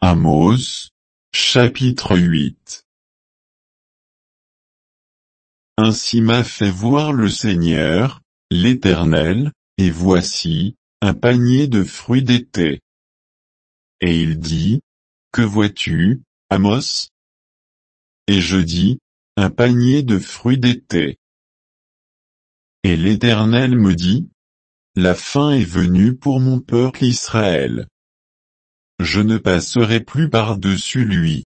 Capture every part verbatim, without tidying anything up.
Amos, chapitre huit. Ainsi m'a fait voir le Seigneur, l'Éternel, et voici, un panier de fruits d'été. Et il dit, que vois-tu, Amos? Et je dis, un panier de fruits d'été. Et l'Éternel me dit, la fin est venue pour mon peuple Israël. Je ne passerai plus par-dessus lui.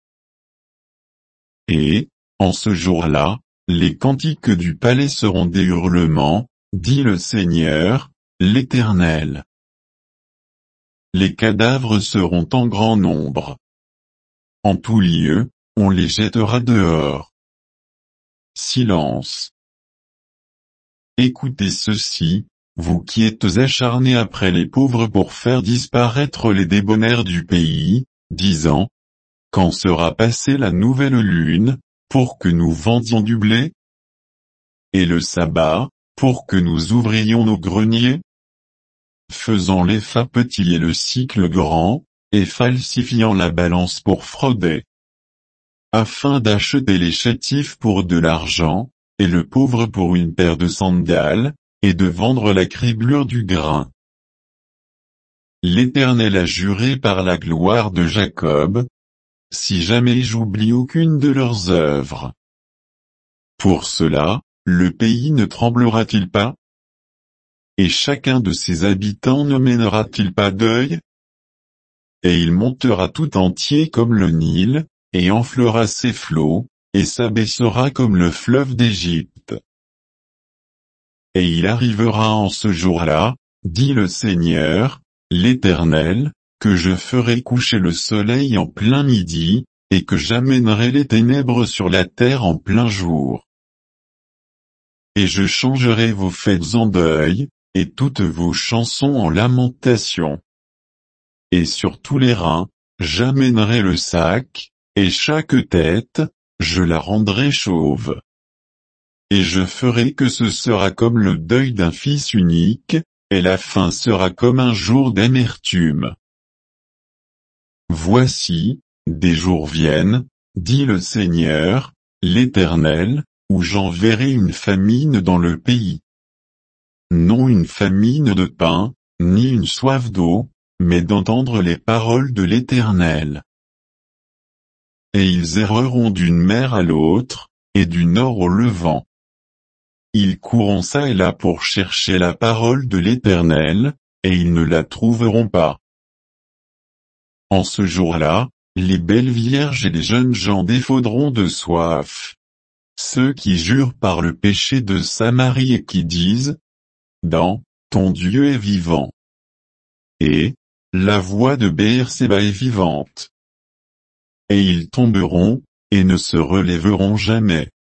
Et, en ce jour-là, les cantiques du palais seront des hurlements, dit le Seigneur, l'Éternel. Les cadavres seront en grand nombre. En tout lieu, on les jettera dehors. Silence. Écoutez ceci, vous qui êtes acharnés après les pauvres pour faire disparaître les débonnaires du pays, disant, quand sera passée la nouvelle lune, pour que nous vendions du blé? Et le sabbat, pour que nous ouvrions nos greniers? Faisant l'épha petit et le sicle grand, et falsifiant la balance pour frauder. Afin d'acheter les chétifs pour de l'argent, et le pauvre pour une paire de sandales, et de vendre la criblure du grain. L'Éternel a juré par la gloire de Jacob, si jamais j'oublie aucune de leurs œuvres. Pour cela, le pays ne tremblera-t-il pas? Et chacun de ses habitants ne mènera-t-il pas deuil? Et il montera tout entier comme le Nil, et enflera ses flots, et s'abaissera comme le fleuve d'Égypte. Et il arrivera en ce jour-là, dit le Seigneur, l'Éternel, que je ferai coucher le soleil en plein midi, et que j'amènerai les ténèbres sur la terre en plein jour. Et je changerai vos fêtes en deuil, et toutes vos chansons en lamentation. Et sur tous les reins, j'amènerai le sac, et chaque tête, je la rendrai chauve. Et je ferai que ce sera comme le deuil d'un fils unique, et la fin sera comme un jour d'amertume. Voici, des jours viennent, dit le Seigneur, l'Éternel, où j'enverrai une famine dans le pays. Non une famine de pain, ni une soif d'eau, mais d'entendre les paroles de l'Éternel. Et ils erreront d'une mer à l'autre, et du nord au levant. Ils courront çà et là pour chercher la parole de l'Éternel, et ils ne la trouveront pas. En ce jour-là, les belles vierges et les jeunes gens défaudront de soif. Ceux qui jurent par le péché de Samarie et qui disent, dans, ton Dieu est vivant. Et, la voix de Béer-Séba est vivante. Et ils tomberont, et ne se relèveront jamais.